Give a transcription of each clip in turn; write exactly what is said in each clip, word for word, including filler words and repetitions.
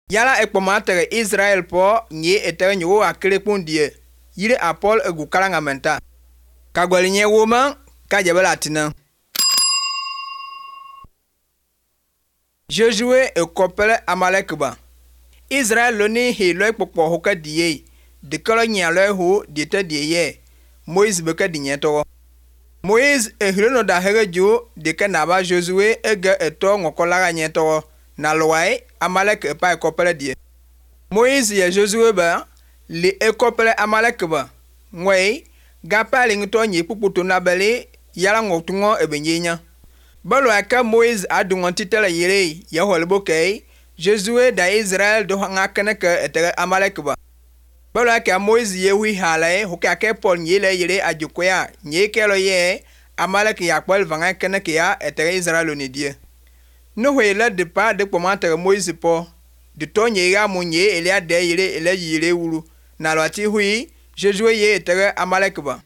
Yala ekpomatere Israel po nye etere nyo akrekpon die. Yire apol egu karangamenta. Kagwalinye woman kajabelatina. Josué e kopele Amalekba. Israel loni he loy popo hoka diye. De kala nyalo ho diete diye. Moïse beka dinyeto. Moïse e hilono da herejo de kanaba Josué ege eto ngokolara nyeto. Na loai Amalek e pa e kopele diye. Moïse ye Josué ba li e kopele Amalekba. Ngwei gapa lingto nyi puputo na bele yala ngotungo e benyenya. Balo aka Moïse adungon titela yere ya holboke Josué da Israel do hanga kanaka etere Amalekba. Balo aka Moïse ye wi halae hoka ke pol nyele yere ajukoya nye kelo ye Amalek ya kwel vanga kanaka ya etere Israel onidie. No hwela de pa de pomante Moïse po de tonye ga munye elia de yere ele yere wulu na lati hui Josué ye etere Amalekba.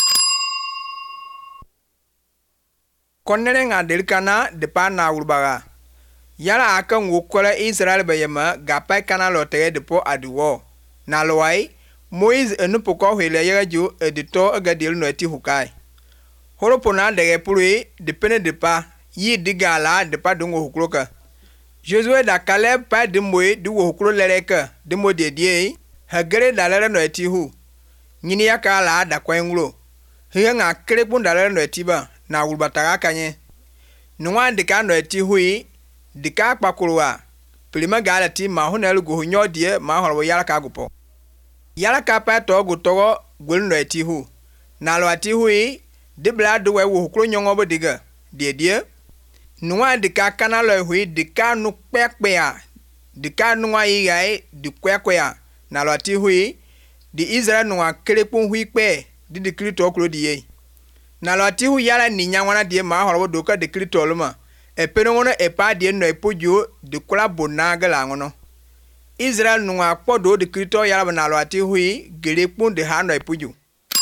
Konere nga delkana de pa na urbaga. Yala aka ngukole Israel bayema gapa kana lotere de po aduwo. Na loai, Moïse enu poko hwele yere ju edito agadil no eti hukai. Horopona de repuri de pene de pa yi digala de pa dungo hukroka. Josué da Caleb pa de moe du wo hukro lereka de mo de die hagere da lere no eti hu. Nyini yaka la da kwengulo. Hiya nga krepun da lere no eti ba. Na ulbatara kanye. Nwa dika no eti hui dika kpakurwa. Prima gala ti ma honelu go nyo die ma horwo yala ka gupo. Yala ka pa to go togo gol no eti hu. Na lo ati hui de bladu we wo kro nyongo bo diga. Die die. Nwa dika kana lo hui dika nu kpekpe ya. Dika nwa yi gai di kwekwe ya. Na lo ati hui di Israel nwa krepun hui kpe di dikri to kro die. Na lo ati hu yala ni nyangwana die ma horwo doka de kritoluma e penongono e pa die no epojo de kula bonaga la ngono Israel no akpodo de krito yala na lo ati hu gerepun de ha no epojo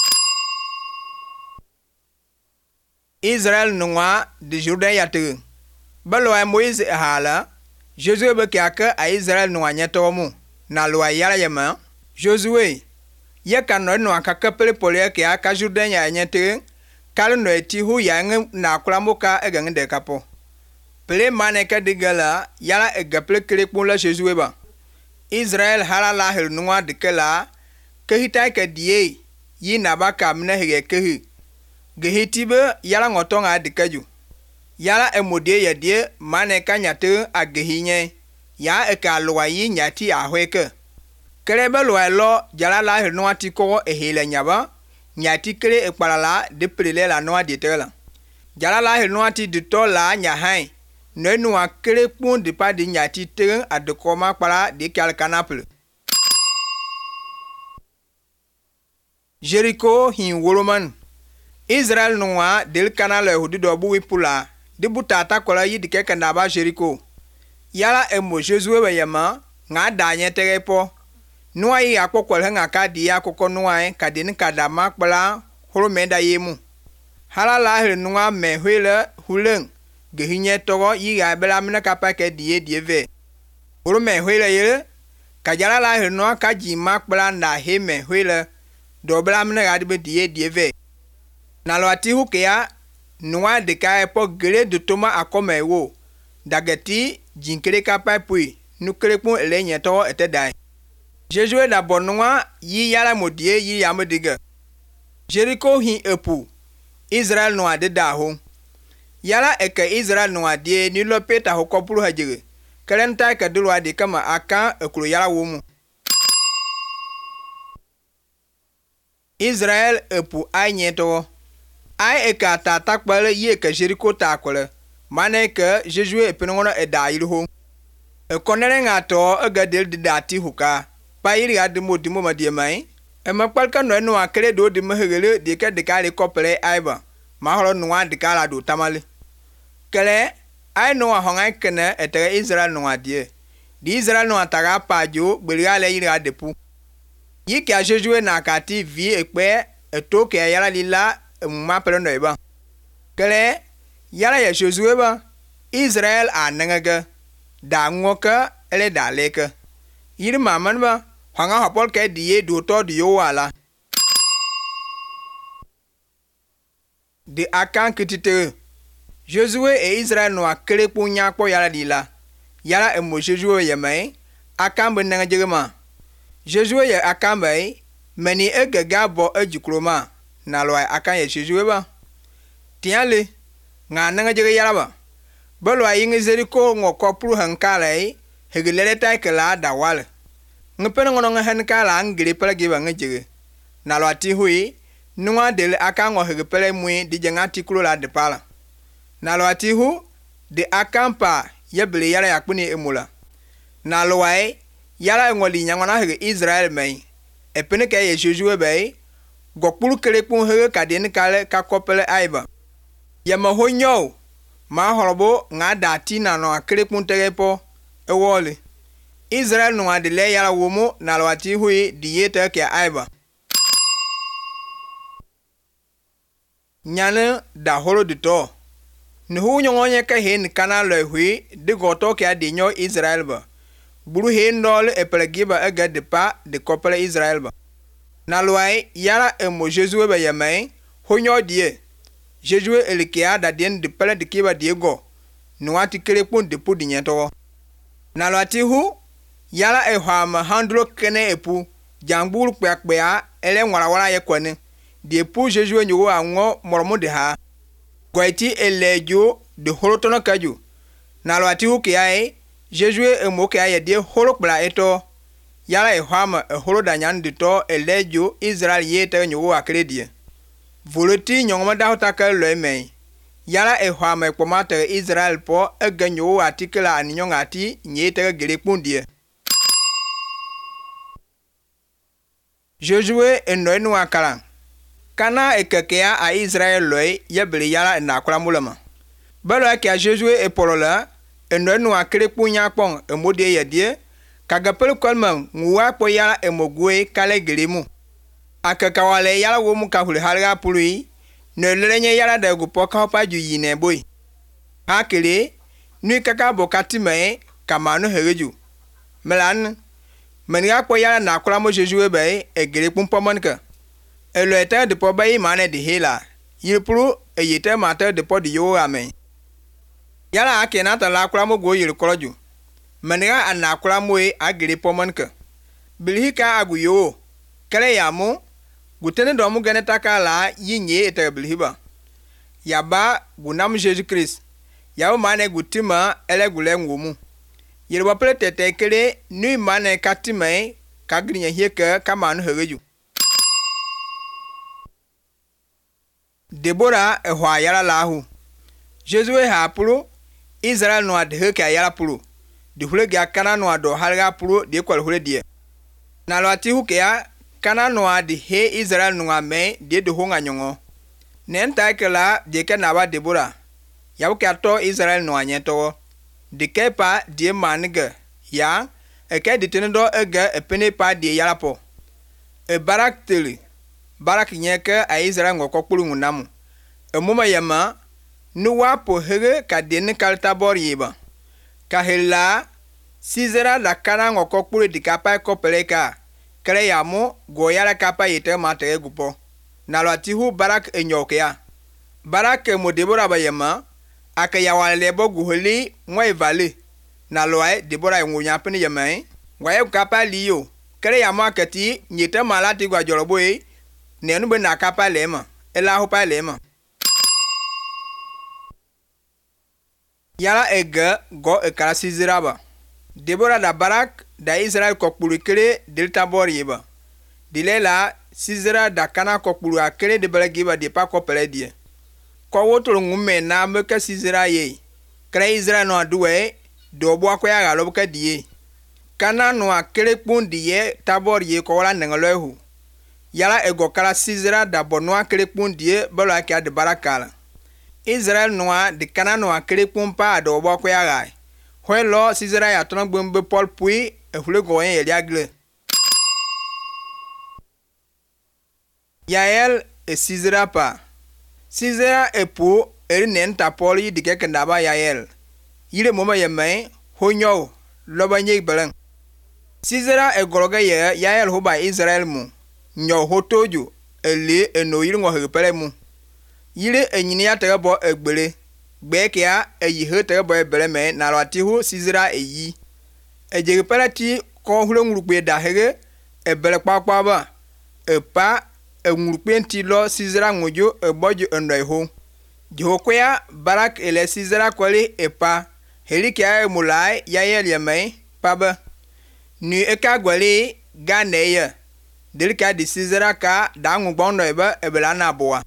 Israel no de Jordan yate balo ay Moïse hala Josué be kaka a Israel no anyeto mu na lo yala yema Josué yaka no no akaka pele pole ke aka Jordan ya anyete Kalo no eti hu yang na kulamoka egang de kapo. Ple maneka digala yala egaple krepon la Josué ba. Israel hala la hel noa de kala kehita ka die yi nabaka mna hege kehi. Gehitibe yala ngotonga de kaju. Yala emodie ya die maneka nyate a gehinye. Ya eka loa yi nyati a hweke. Kerebe loa lo yala la hel noa tiko ehele nyaba. Nyati kere ekpalala de prele la noa de tela. Jala la hel noa ti de to la nyahai. No noa kere pon de pa de nyati teren a de koma kpala de kal kanaple. Jericho hin woloman. Israel noa del kanala hudu do buwi pula. De butata kola yi de keka naba Jericho. Yala emo Josué bayama nga danye terepo. Noa yi akpokol hanga ka di akoko noa e ka din ka da makpala holo menda yemu. Hala la hel noa me hwele huleng gehinye togo yi ga bela mena kapa ke die dieve. Holo me hwele yele ka jala la hel noa ka ji makpala na he me hwele do bela mena ga dibe die dieve. Na lo ati hu ke ya noa de ka epo gele de toma akome wo. Dageti jinkere kapa pui nukere pon ele nye togo ete dai. Josué da bonwa yi yala modie yi yamediga. Jericho hin epu. Israel no ade da ho. Yala eke Israel no ade ni lopeta ho kopulu hajege. Kalenta ka dulu ade kama aka ekulu yala womu. Israel epu ay nyeto. Ay eka ta takbale yi eke Jericho takole. Mane ke Josué epenongono e da yilu. E konere ngato e gadel di dati huka. Pa yiri adimo dimo ma die mai e ma kwalka no no akere do di mahegele de ka de kale kopere aiba ma holo no adi kala do tamale kele ai no ahonga kene etere Israel no adie di Israel no ataga pajo gberiale yiri adepu yiki a Josué na kati vi ekpe etoke yala lila ma pere no eba kele yala ya Josué ba Israel ananga da ngoka ele da leke yiri maman ba hanga hapol ke diye do to di yo wala de akan kitite Josué et Israël no akere po nya po yala dila yala e mo Josué yemai akan ben nga jegema Josué ye akan bai meni e gaga bo ejukroma na lo akan ye Josué ba tiale nga nga jege yala ba bolo ayi zeriko ngoko pru hankale hegelele tai kala dawal ngepena ngono nghen kala ngiri pala giba ngejege na lo ati hui nwa del aka ngo hegepele mui di jenga tikulo la de pala na lo ati hu de akampa yebele yala yakuni emula na lo wai yala ngoli nyangona hege Israel mai epene ke ye Josué bai gokpulu kele kun hege kadeni kale ka kopele aiba yama honyo ma horobo nga dati na no akere kun tegepo ewole Israel no adele yala womo na lo ati hui diete ke aiba nyane da holo de to ne hu nyonye ka hen kana lo hui de goto ke adinyo Israel ba buru hen dol e pelegiba aga de pa de kopele Israel ba na lo ai yala e mo Josué ba yamai honyo die Josué elikia da den de pele de kiba diego no ati kere pon de pu dinyeto na lo ati hu yala e hama handlo kene epu jambul kpakpea ele nwara wara ye kwani de pu Josué nyo anwo moromo de ha goiti elejo de holotono kaju na lo ati hu ke ai Josué e mo ke ai de holokpla eto yala e hama e holo danyan de to elejo Israel yete nyo akredie voloti nyongoma da hotaka lo emei yala e hama e pomata Israel po e ganyo atikela aninyonga ati nyete gele pundie Josué e no enu akala kana e kekea a Israel loy yebele yala na akura mulama balo ke a Josué e polola e no enu akere punya pon e modie yedie kagapel kolma nguwa po yala e mogwe kale gelemu akakawale yala wo mu ka hule halga pului ne lelenye yala da gupo ka pa ju yine boy hakele ni kaka bokati me kamano hereju melan menia po yala na akura mo Josué be e gele pumpomon ka e lo eta de po bayi mane de hela yipru e yete mata de po de yo amen yala akena ta la akura mo go yir koroju menia ana akura mo e agele pomon ka bilhika aguyo kale yamu gutene domu gane takala yinye etabilhiba yaba gunam Jesus Christ yawo mane gutima ele gulengumu yerba plete tekele ni mane katime kagrinya hieka kamanu hereju Deborah e hwa yala lahu Josué ha pulu Israel no adhe ka yala pulu di hule ga kana no ado halga pulu de kwal hule die na lo ati hukea kana no adi he Israel no ame de de honga nyongo nen taikela de ke na ba Deborah yawo ka to Israel no anyeto de ke pa de maniga ya e ke de tendo ega e pene pa de yala po e barak tele barak nyeke a Israel ngoko kpulu ngunamu e moma yama nuwa po hege ka den kalta bor yeba ka hela Sizera la kana ngoko kpulu dikapa ko peleka kere yamu goyala kapa yete mate gupo na lo atihu barak enyokea barak mo Deborah bayema aka yawale bo guholi ngwa vale na lo ai Deborah ngunya pene yemai ngwa kapa liyo kere yamu akati nyete malati gwa joroboy nenu be na kapa lema ela ho pa lema yala ega go ekara Sizera ba Deborah da barak da Israel kokpulu kere delta bor yeba dilela Sizera da kana kokpulu akere de balagiba de pa kopele die ko wotoro ngume na meka Sizera ye kre Israel no aduwe do bo akoya ga lobuka die kana no akere kpun die tabor ye ko wala ngalo hu yala ego kala Sizera da bono akere kpun die balo akia de barakala Israel no de kana no akere kpun pa do bo akoya ga Hwelo Sizera ya tono gbembe Paul pui e hule goyen yeli agle Yael e Sizera pa Sizera e po eri nenta Paul yi dike kendaba Yael yile moma yemai honyo loba nyek beleng Sisera egoroga ye ya el hoba Israel mu nyo hotoju ele eno yiri ngo hepele mu yiri enyini ya tegebo egbele gbe kia eyi he tegebo ebele me na latihu Sisera eyi ejege pelati ko hulo ngurugbe da hege ebele kpakpa ba epa engurugbe nti lo Sisera ngojo ebojo endo eho Jehokoya Barak ele Sisera kwali epa helikia emulai ya yel yemei paba nu eka gwali ganeye delika di Sisera ka dangu gbondo ebe ebela na boa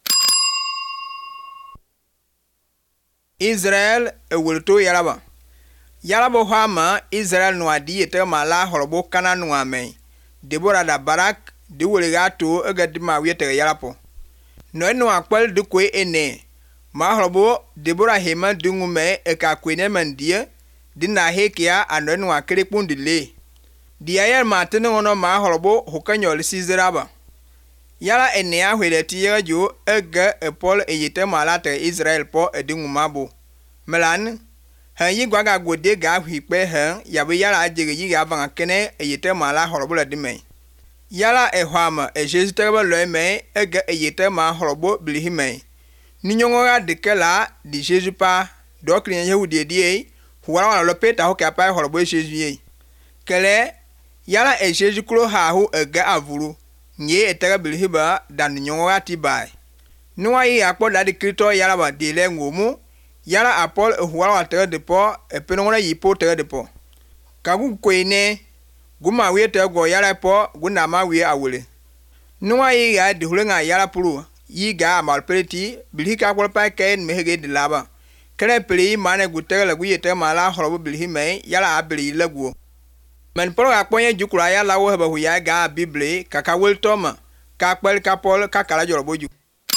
Israel ewulto yaraba yarabo hama Israel no adi ete mala horobo kana no ame Deborah da Barak di wuligato egadima wiete yarapo no eno akpal de kwe ene ma horobo Deborah hema dungume eka kwene mandie dina hekia ano eno akere pundile Diayer matene wono ma horobo hokanyol Sisera ba yala ene ya hweleti yajo ege epol eyite malate Israel po edingumabo melan han yi gwaga gode ga hwipe han yabe yala ajege yi ga van kene eyite mala horobo la dime yala ehwama e Jesus tebe lo me ege eyite ma horobo blihime ninyongo ga dekela di Jesus pa dokrien yehudi die huwa wala lopeta hoka pa horobo Jesus yi kele yala e Jesus kro ha hu ege avuru nye etega bilhiba dan nyongo ati bai nuwa yi akpo dadi krito yala ba dile ngomu yala apol huwa wa tere depo epenongona yipo tere depo kagu kwene guma wi tere go yala po guna ma wi awule nuwa yi ga di hulenga yala puru yi ga amal peleti bilhika kwal pa ken mehege de laba kere peli mane gutere la guyete mala horobo bilhime yala abili laguo men polo akponye jukura ya lawo heba huya ga bible kaka wel toma ka kpel ka pol ka kala joroboju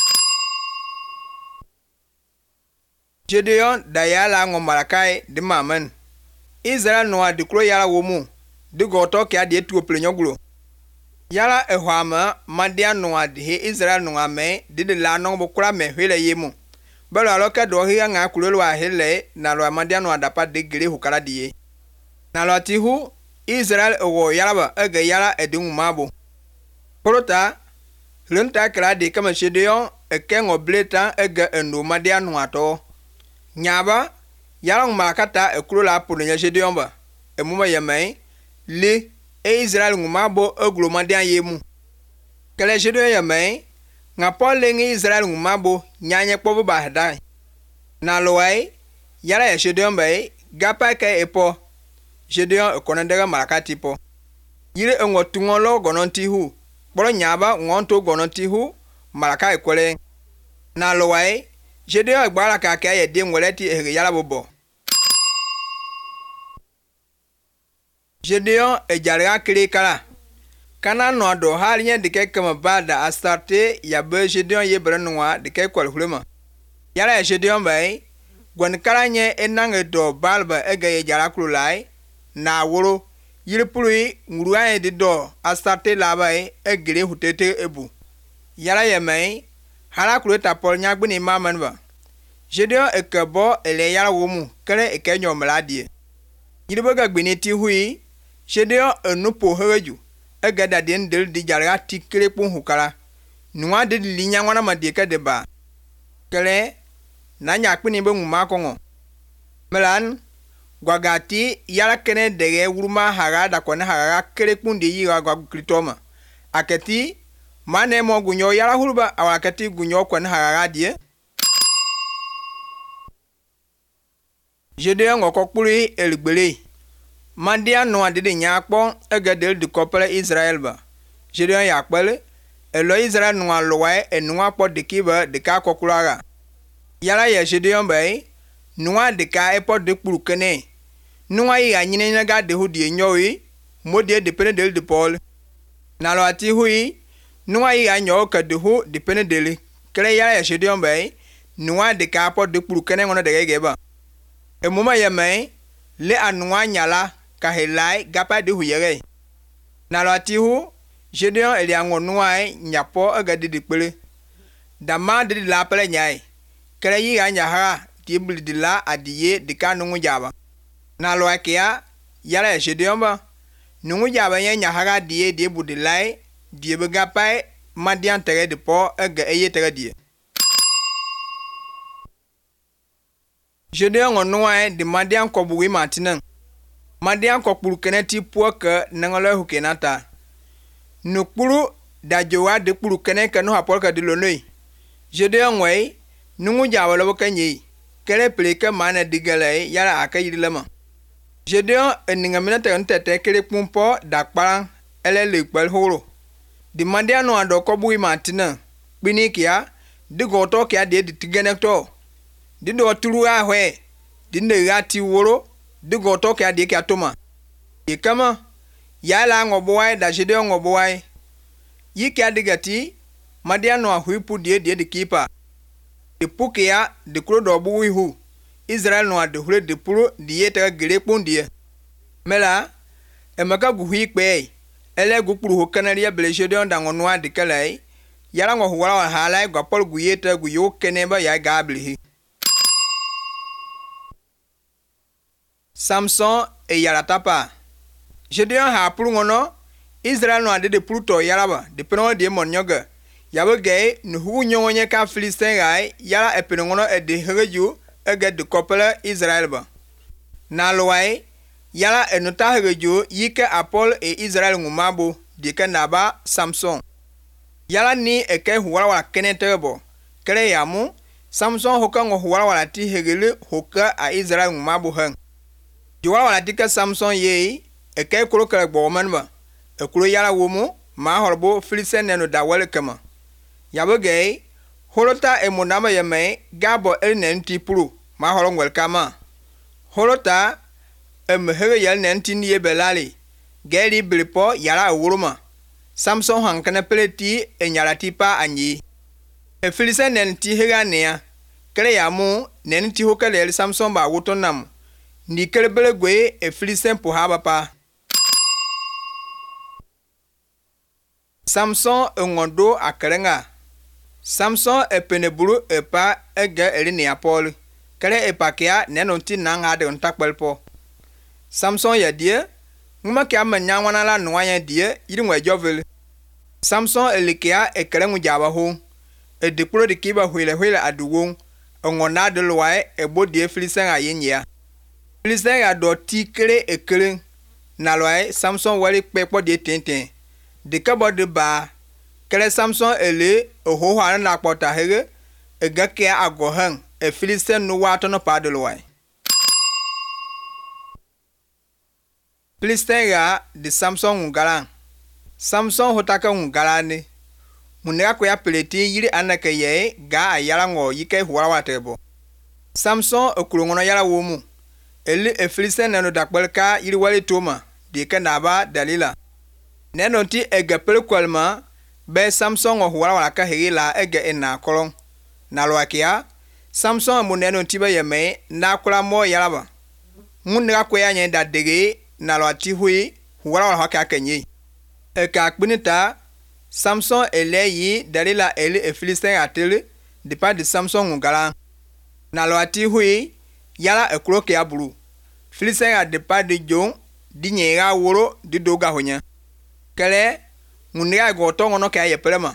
Gedeon da yala ngo malakai de mamen Israel no adikro yala womu de goto ke ade tu oplenyogulo yala ehwama madia no ade Israel no ame de de la no bokura me hwele yemu belo aloka do hiya nga kulelo wa hele na lo madia no adapa de gere hukala die na lo tihu Israel owo yaraba ege yara edungu mabo Porota lunta kra de kama Gedeon ekengo bleta ege endo madia no ato nyaba yarang makata ekuro la pulu nya Gedeon ba emuma yemai le e Israel ngumabo eglo madia yemu kele Gedeon yemai nga pole ngi Israel ngumabo nyanye kpobo ba hada na loai yara ya Gedeon bai gapa ka epo Gedeon ekonandega malakati po yire enwo tungolo gonontihu boro nyaba ngonto gonontihu malaka ekwele na loai Gedeon egbara ka ka ye de ngoleti ege yala bobo Gedeon ejalga kire kala kana no do halnya dike kama bada astarte ya be Gedeon ye branwa dike kwal hulema yala Gedeon bai gwan karanye enange do balba ege ye jala kulai na woro yiri pului nguruaye di do astarte labai egere hutete ebu yala yemai hala kuleta pol nyagbini mamanba Gedeon ekebo ele yala womu kere ekenyo mladie yiri boga gbini ti hui Gedeon enupo hereju egada den del di jala tikere pun hukala nuwa de linya wana madike deba kere nanya akpini be nguma kongo melan gwagati yala kene dege wuruma haga da kone haga kere kundi yiga gwagu kritoma aketi mane mo gunyo yala hurba awakati gunyo kone haga die Gedeon ngokokpuri eligbele mandia no adede nyakpo egedel di kopele Israel ba Gedeon yakpele elo Israel no alowa enu akpo dikiba dika kokuraga yala ya Gedeon bai nuwa dika epo de kpuru kene nuwa yi anyine na ga de hudi nyowi modi depende del de Paul na lo ati hui nuwa yi anyo ka de hu depende del kele yala ya Gedeon bai nuwa dika epo de kpuru kene ngono de geba emuma yemai le anuwa nyala ka helai gapa de hu yere na lo ati hu Gedeon eli ango nuwa nyapo agadi dipele dama de la pele nyai kele yi anya ha tibli dila adiye dikanu jaba na lo akia yala Gedeon ba nungu jaba nya nyahaga die die budilai die begapai Madian tere de po ege eye tere die. Gédéon onouai de Madian koboui matinen. Madian kokpulu keneti po ke nengole hukenata. Nukpulu da jowa de pulu kene ke no hapol ka dilonoi. Gédéon wei nungu jaba lobo kenyi. Kele pleke mana digale yala aka yidilema. Gédéon eningamina tere ntete kele kumpo da kparang ele lekpel horo. Di Madian no ando koboui matinen. Binikia de goto kia de tigenekto. Di do tulu ahwe. Di ne gati woro. Di goto kia de kia toma. Ye kama. Yala ngoboai da Gédéon ngoboai. Yi kia de gati. Madian no ahuipu die die de kipa. De pukia de kuro do buwi hu. Israel no ade hure de puro di yeta gire pondie. Mela. Emaka guhui kwe. Ele gupuru hokaneria bele Gédéon da ngonoa de kalai. Yala ngo huwala wa halai gwa pol guyeta guyo keneba ya gablihi. Samson e yala tapa. Gédéon ha pulu ngono. Israel no ade de pulu to yalaba. De penon de monyoga. Yabe gay nu hu nyonye ka Filistin gai. Yala e penon ngono e de hereju. Ege de kopele Israel ba. Na loai. Yala e nota hereju. Yike Apol e Israel ngumabo. Dike naba Samson. Yala ni eke huwala wala kene terebo. Kere yamu. Samson hoka ngo huwala wala ti hegele hoka a Israel ngumabo heng. Juwala wala tika Samson ye. Eke kuro kere gbomanba. Ekuro yala womu. Ma horbo Filistin neno da wale kema. Yabogei. Holota e monama yame. Gabo el nenti puru. Ma horon welkama. Holota. E mehere yal nenti niye belali. Geri bilipo yala uruma. Samson hankana peleti e nyalati pa anyi. E Filistin nenti hega nea. Kere yamu. Nenti hokale el Samson ba wuton namu. Ni kele bele gwe e Filistin po haba pa. Samson e ngondo akarenga. Samson e penebulu e pa ege eri ni apol. Kele e pakea nenonti nanga de ontakbelpo. Samson ya die. Nguma kia menyanwana la nuanya die. Yiri mwe jovel. Samson e likea e kele ngujaba ho. E dikuro di kiba huile huile aduwong. E ngona de loae e bo die Filistin a yenyea. Filistin a do ti kere e kere. Na loae Samson wali kpekpo die tenten. De kabo de ba. Kere Samson ele e ho hana na kpota hege. E gake a goheng. E Filistin no wato no pa de loae. Filistin ya de Samson ngala. Samson hotaka ngala ni. Munega kwa ya peleti yiri anake ye ga ayala ngo yike huwala watebo. Samson okulungono yala womu. Eli e Filistin neno dakbelka yiri wali toma. Dike naba Dalila. Neno ti ege pelikwelma. Be Samson o huwala walaka hegila ege ena kolong. Nalwakia. Samson mu neno tiba yeme na kula mo yalaba. Munega kwa ya nye da dege. Nalwati hui huwala walaka kenye. Eka akbinita. Samson ele yi Dalila ele e Filistin atele. Depa de Samson ngala. Nalwati hui. Yala e kuroke ya bulu. Filistin a depa de jong. Di nyega woro di doga honya. Kele. Munega goto ngono kaya yepelema.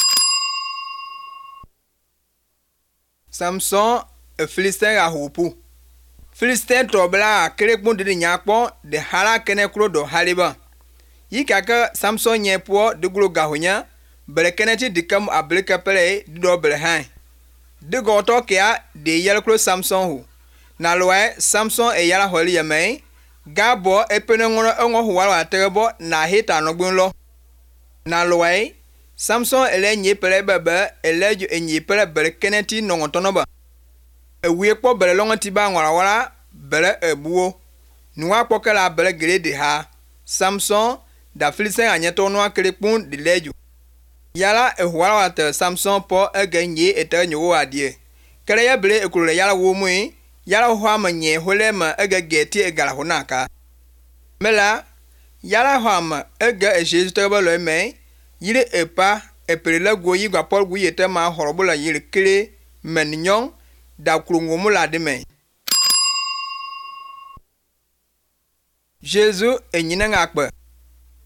Samson e Filistin a hupu. Filistin tobela a kere kpon de nyakpon de hala kene kuro do haliba. Yi kaka Samson nye po de gulo gahonya. Bele kene ti dikam a bele kapele di do bele hain. De goto kaya de yel kuro Samson hu. Na loe Samson e yala holi yame. Gabo e pene ngono ongo huwala aterebo na hita anogbun lo. Na loe Samson ele nye pele bebe ele ju e nye pele bele kene ti nongotono ba. E wie po bele longo ti ba ngwala wala bele e buo. Nuwa po ke la bele gele de ha. Samson da Filistin anyeto noa kelepun de leju. Yala e huwala wate Samson po e genye ete nyogo adie. Kere ya bele e kulule yala womui. Yala huwa manye hule ma ege geti e gala hunaka. Mela, yala huwa ma ege e jesu tebe lo eme. Yile e pa e perele gwo yi gwa pol gwi ete ma horobula yile kere mennyong da kulungumu la deme. Jésus e nyine ngakpe.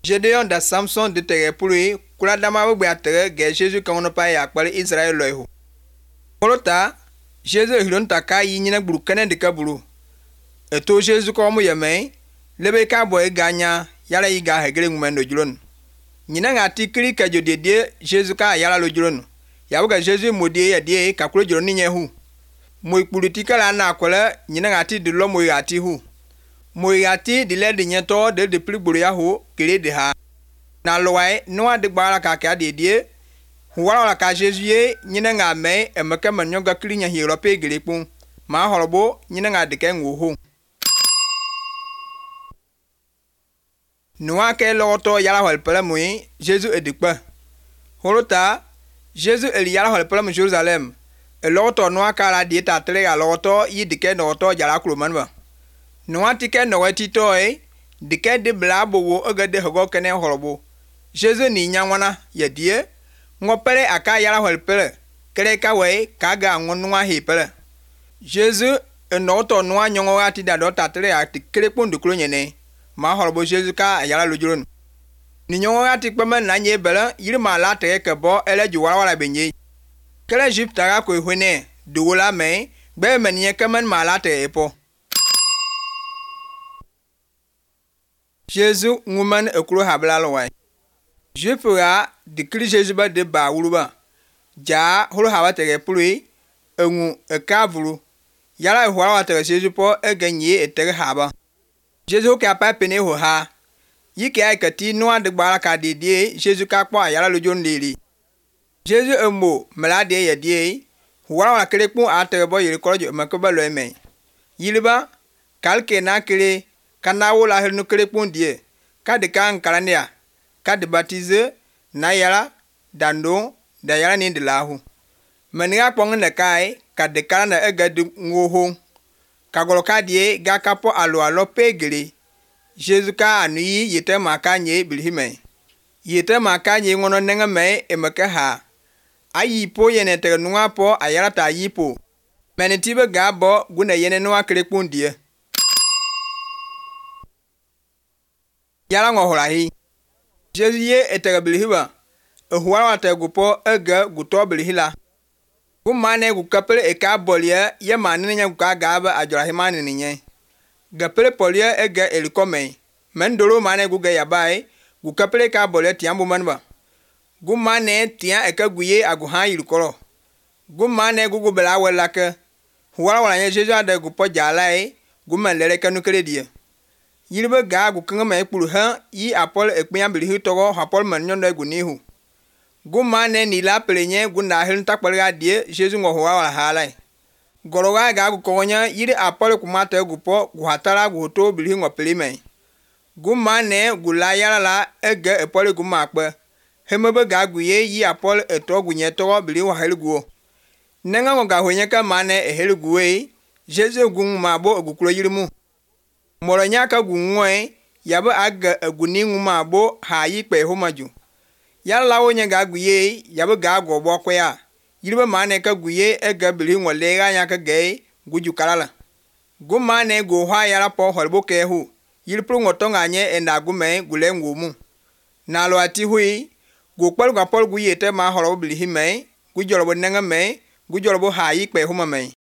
Gédéon da Samson de tere pului kula dama bu gba tere ge Jésus kan no pa ya kpali Israël lo ihu. Molota Jésus hilon taka yi nyina gburu kene de kaburu. Eto Jésus ko mu yeme lebe ka boy ganya yala yi ga hegere ngumendo julon. Nyina ngati kiri ka jodede Jésus ka yala lo julon. Ya buga Jésus modie ya die ka kulo julon ni nyehu. Moy politika la na akola nyina ngati de lo moy ati hu. Moy ati de le de nyeto de de pli gburu ya hu kire de ha. Na loai no de gbara ka ka de die huwala la ka Jésus ye nyina nga me emeke manyo ga kiri nya hi rope gele pun. Ma horobo nyina nga de ke nguhu. Noa ke loto yala hol pele mui Jésus edikpa. Holota Jésus eli yala hol pele mu Jerusalem. E loto noa kala di ta tere ya loto yi dike noto jala kulumanba. Noa tike noa tito e dike de bla bowo oge de hogo kene horobo. Jésus ni nyangwana ya die ngopere aka yala hol pele kere ka we kaga ngonwa hi pele. Jésus e noto noa nyongo ati da do ta tere ya tikere pun de kulo nyene. Ma horobo Jésus ka yala lojuron ni nyongo ati kpama na nye bela yiri ma la tere ke bo ele ju wala wala benye kele Egypte ga ko hwene do la me gbe menye kaman ma la tere po. Jésus nguman ekuro habla lowai jupura de kri Jésus ba de ba wuluba ja holo hawa tere pului engu e kavulu yala hwala wa tere Jésus po e ganye e tere haba. Jésus ka pa pene ho ha yi ke ai kati no ade gbara ka de die Jésus ka po ayala lojon lili Jésus embo malade ya die huwa wa kele pu atere bo yiri korojo makoba lo eme yiliba kalke na kele kana wo la helu kele pu die ka de kan kalania ka de baptiser na yala dando da yala ni de lahu maniga pong ne kai ka de kana egadu ngoho kagolo kadie ga kapo alo alo pegele Jésus ka anui yete makanye bilhime yete makanye ngono nenga me emeka ha ayi po yene tere nuwa po ayara ta yipo menitibe ga bo guna yene nuwa krepundie yala ngohora hi Jésus ye etere bilhiba ehuwa wa te gupo ege guto bilhila Gumane gu kapele e ka bolia ye manene nya gu ka gaba ajora himane ninye. Gapele polia e ga elikome. Mendoro mane gu ga yabai gu kapele ka bolia tiambu manba. Gumane tia e ka guye agu ha yilikoro. Gumane gu gu bela welake. Huwala wala nye Jésus ade gu po jalai gumen lele ka nukele die. Yilibe ga gu kenga me kpulu ha yi apol e kpian bilihi togo hapol man nyondo gu nihu. Gumane ni la pelenye gunda hel takpalga die Jésus ngo huwa wala halai goroga ga gu konya yiri apole kumata gupo gu hatara gu to bilhi ngo pelime Gumane gula yala la ege epole gumakpe hemebe ga gu ye yi apole eto gu nye to bilhi wa hel gu nenga ngo ga hwenye ka mane e hel gu e Jésus gu mabo gu kulo yiri mu moronya ka gu ngwe yaba aga gu ni ngumabo ha yi pe homaju Yala la wonye ga guye yabe ga go bo kwa ya yiribe mane ka guye e ga bili ngole ga nya ka ge guju kalala gu mane go hwa yala po holbo ke hu yiripru ngoto nganye enda gume gule ngumu na lo ati hui go kwal ga pol guye te ma holo bili hime gujoro bo nenga me gujoro bo ha yi pe huma me